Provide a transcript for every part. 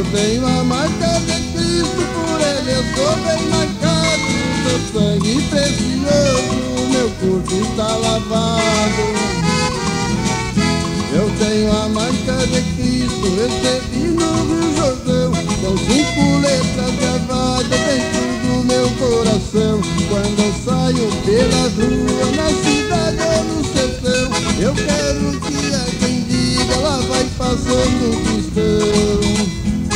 Eu tenho a marca de Cristo, por ele eu sou bem marcado. Seu sangue precioso, meu corpo está lavado. Eu tenho a marca de Cristo, recebi no Rio Jordão. São 5 letras gravadas dentro do meu coração. Quando eu saio pela rua, na cidade ou no sertão, eu quero que alguém diga, lá vai passando um cristão.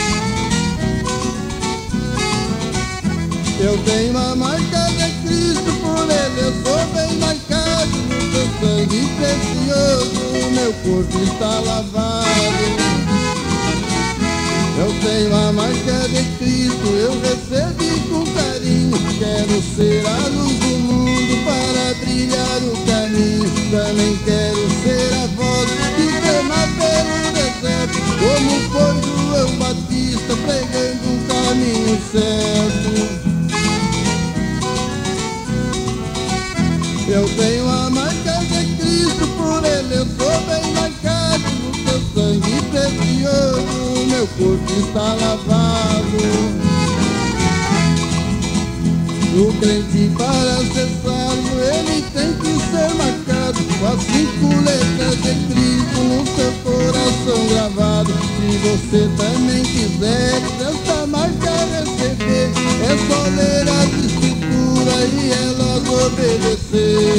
Eu tenho a marca de Cristo, por ele eu sou bem marcado. No seu sangue precioso, meu corpo está lavado. Eu tenho a marca de Cristo, eu recebi com carinho. Quero ser a luz do mundo para brilhar o caminho. Também quero ser a voz que clama pelo deserto, como foi João Batista pregando um caminho certo. Eu tenho a marca de Cristo, por ele eu sou bem marcado. No seu sangue precioso, meu corpo está lavado. O crente, para ser salvo, ele tem que ser marcado com as 5 letras de Cristo no seu coração gravado. Se você também quiser essa marca receber, é só ler as escrituras e elas obedecer.